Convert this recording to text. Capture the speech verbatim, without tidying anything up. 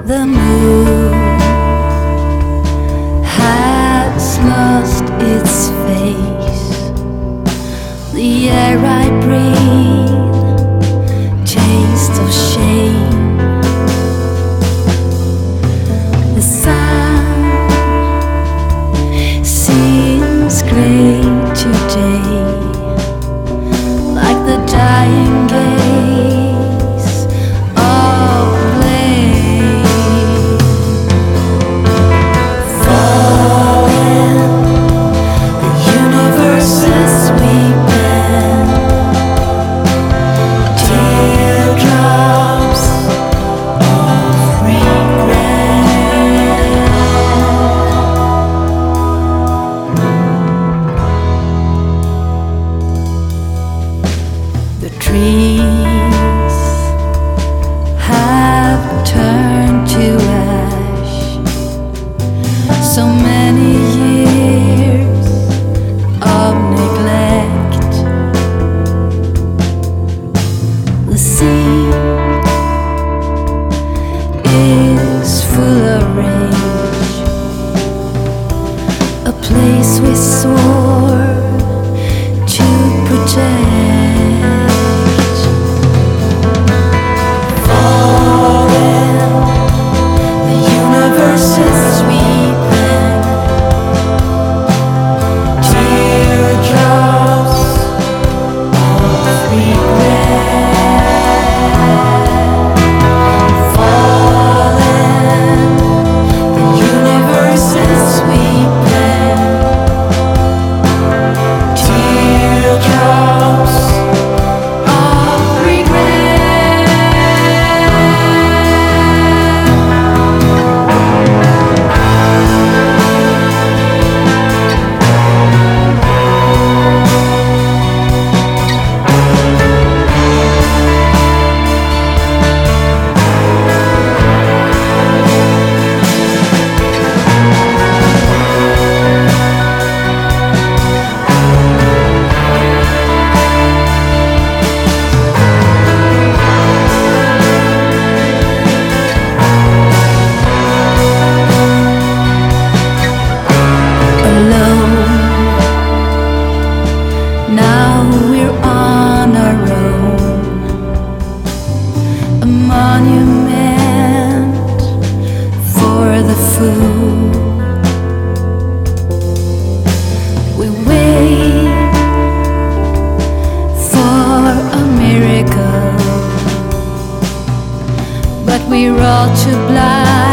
The moon has lost its face. The air I breathe, taste of shame. The sun seems gray today, like the dying gaze of blame. Falling, the universe is weeping. Teardrops of regret. The trees have turned to ash. So many years of neglect. The sea is full of rage, a place we swore to protect. Falling, the universe is sweeping. Teardrops of regret. Falling, the universe is sweeping. Teardrops of regret. Alone, now we're on our own, a monument for the fool. We wait for a miracle, but we're all too blind